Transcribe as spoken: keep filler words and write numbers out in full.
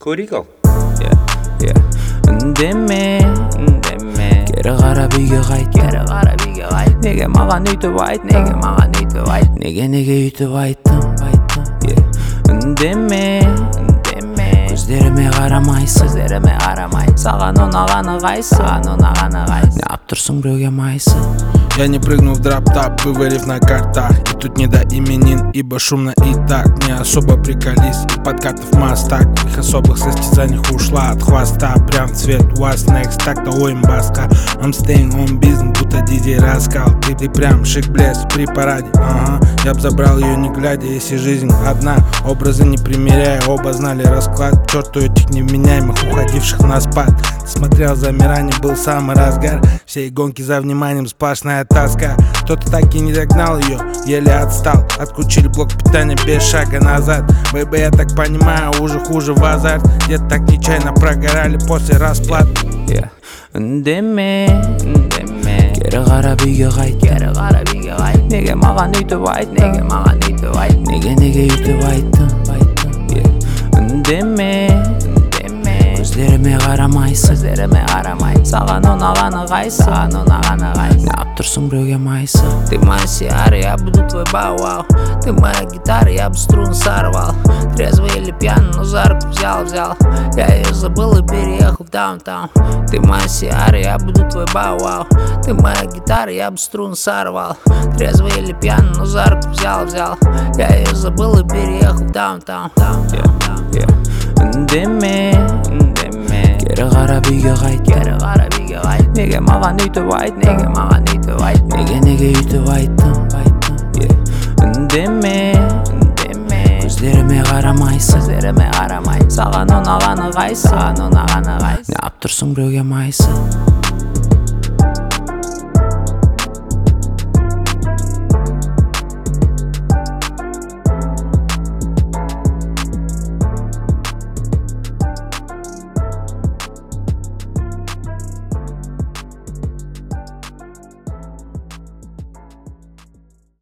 көрейік ал. Үндеме, үндеме, кері қарап үйге қайт, кері қарап үйге қайт. Неге маған үйтіп айт, неге маған үйтіп айт, неге неге үйтіп айттым, айттым. Үндеме, үндеме, көздеріме қарамайсың, көздеріме қарамайсың. Саған ұнағаны қайсы, саған ұнағаны қайсы. Неғып тұрсың біреуге майсы? Я не прыгну в дроп-тап, выварив на картах. И тут не до именин, ибо шумно и так. Не особо приколись, и подкатов мастак. В их особых состязаниях ушла от хвоста. Прям в цвет was next, так-то ой баска. I'm staying on business, будто Диди раскал. Ты, ты прям шик блеск при параде, ага. Я б забрал ее не глядя, если жизнь одна. Образы не примеряя, оба знали расклад. Черту этих невменяемых, уходивших на спад. Смотрел замирание, был самый разгар. Всей гонки за вниманием, сплошная тоска. Кто-то так и не догнал ее, еле отстал. Отключили блок питания без шага назад. Бэйбэ, я так понимаю, уже хуже в азарт. Где-то так нечаянно прогорали после расплат. Үндеме, үндеме, кері қарап үйге қайт, кері қарап үйге қайт. Неге маған үйтіп айт, неге маған үйтіп айт, неге неге үйтіп айттым, айттым. Үндеме, үндеме, көздеріме қарамайсың, көздеріме қарамайсың. Саған ұнағаны қайсы, саған ұнағаны қайсы. Неғып тұрсың біреуге майсы? Ты моя сиара, я буду твой бау-вау. Ты моя гитара, я бы струн сорвал. Трезвый или пьяный, но за руку взял, взял. Я ее забыл и переехал в даунтаун. Ты моя сиара, я буду твой бау-вау. Ты моя гитара, я бы струн сорвал. Трезвый или пьяный, но за руку взял, взял. Я ее забыл и переехал в даунтаун. Үндеме, үндеме, кері қарап үйге қайт, кері қарап үйге қайт. Неге маған үйтіп айт, неге маған үйтіп айт, неге неге үйтіп айттым, айттым. Үндеме, үндеме, көздеріме қарамайсың, көздеріме қарамайсың. Саған ұнағаны қайсы, саған ұнағаны қайсы. Неғып тұрсың біреуге майсы?